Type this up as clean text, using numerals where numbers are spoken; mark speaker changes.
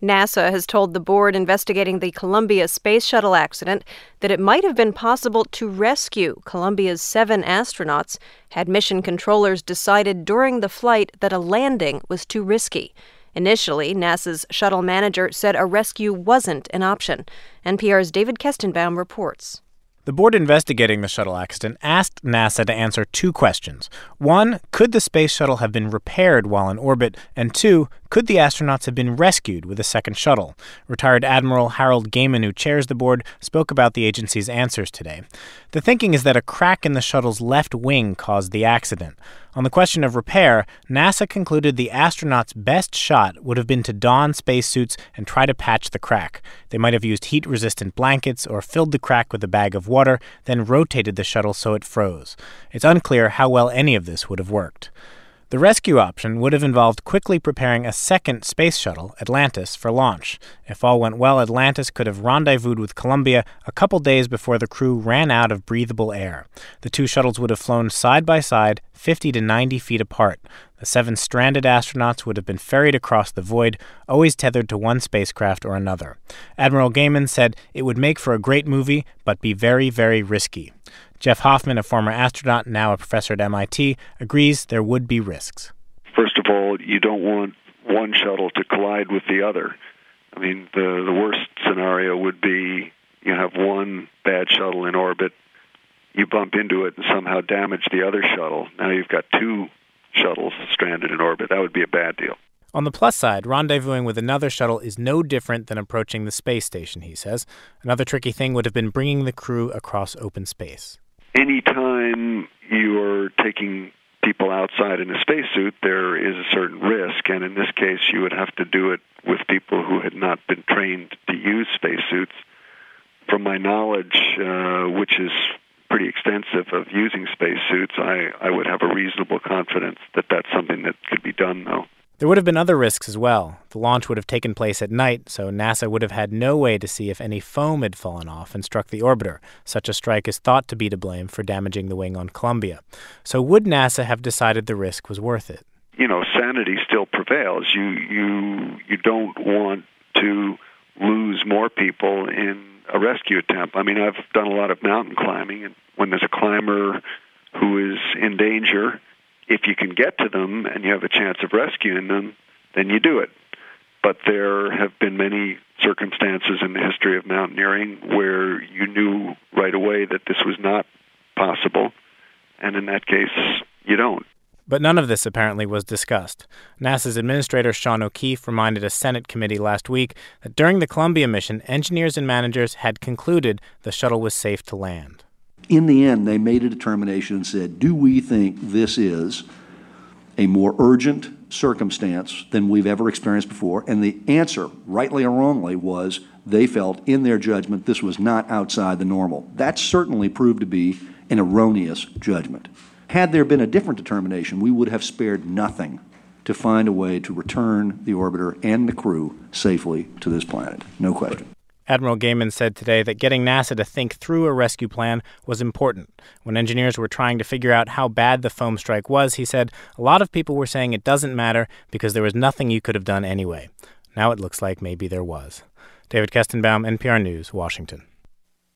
Speaker 1: NASA has told the board investigating the Columbia Space Shuttle accident that it might have been possible to rescue Columbia's 7 astronauts had mission controllers decided during the flight that a landing was too risky. Initially, NASA's shuttle manager said a rescue wasn't an option. NPR's David Kestenbaum reports.
Speaker 2: The board investigating the shuttle accident asked NASA to answer 2 questions. 1, could the space shuttle have been repaired while in orbit? And 2, could the astronauts have been rescued with a second shuttle? Retired Admiral Harold Gehman, who chairs the board, spoke about the agency's answers today. The thinking is that a crack in the shuttle's left wing caused the accident. On the question of repair, NASA concluded the astronauts' best shot would have been to don spacesuits and try to patch the crack. They might have used heat-resistant blankets or filled the crack with a bag of water, then rotated the shuttle so it froze. It's unclear how well any of this would have worked. The rescue option would have involved quickly preparing a second space shuttle, Atlantis, for launch. If all went well, Atlantis could have rendezvoused with Columbia a couple days before the crew ran out of breathable air. The 2 shuttles would have flown side by side, 50 to 90 feet apart. The 7 stranded astronauts would have been ferried across the void, always tethered to one spacecraft or another. Admiral Gehman said it would make for a great movie, but be very, very risky. Jeff Hoffman, a former astronaut, now a professor at MIT, agrees there would be risks.
Speaker 3: First of all, you don't want one shuttle to collide with the other. I mean, the worst scenario would be you have one bad shuttle in orbit, you bump into it and somehow damage the other shuttle. Now you've got 2 shuttles stranded in orbit. That would be a bad deal.
Speaker 2: On the plus side, rendezvousing with another shuttle is no different than approaching the space station, he says. Another tricky thing would have been bringing the crew across open space.
Speaker 3: Anytime you're taking people outside in a spacesuit, there is a certain risk, and in this case, you would have to do it with people who had not been trained to use spacesuits. From my knowledge, which is pretty extensive, of using spacesuits, I would have a reasonable confidence that that's something that could be done, though.
Speaker 2: There would have been other risks as well. The launch would have taken place at night, so NASA would have had no way to see if any foam had fallen off and struck the orbiter. Such a strike is thought to be to blame for damaging the wing on Columbia. So would NASA have decided the risk was worth it?
Speaker 3: You know, sanity still prevails. You don't want to lose more people in a rescue attempt. I mean, I've done a lot of mountain climbing, and when there's a climber who is in danger, if you can get to them and you have a chance of rescuing them, then you do it. But there have been many circumstances in the history of mountaineering where you knew right away that this was not possible, and in that case, you don't.
Speaker 2: But none of this apparently was discussed. NASA's Administrator Sean O'Keefe reminded a Senate committee last week that during the Columbia mission, engineers and managers had concluded the shuttle was safe to land.
Speaker 4: In the end, they made a determination and said, do we think this is a more urgent circumstance than we've ever experienced before? And the answer, rightly or wrongly, was they felt in their judgment this was not outside the normal. That certainly proved to be an erroneous judgment. Had there been a different determination, we would have spared nothing to find a way to return the orbiter and the crew safely to this planet. No question.
Speaker 2: Admiral Gehman said today that getting NASA to think through a rescue plan was important. When engineers were trying to figure out how bad the foam strike was, he said, a lot of people were saying it doesn't matter because there was nothing you could have done anyway. Now it looks like maybe there was. David Kestenbaum, NPR News, Washington.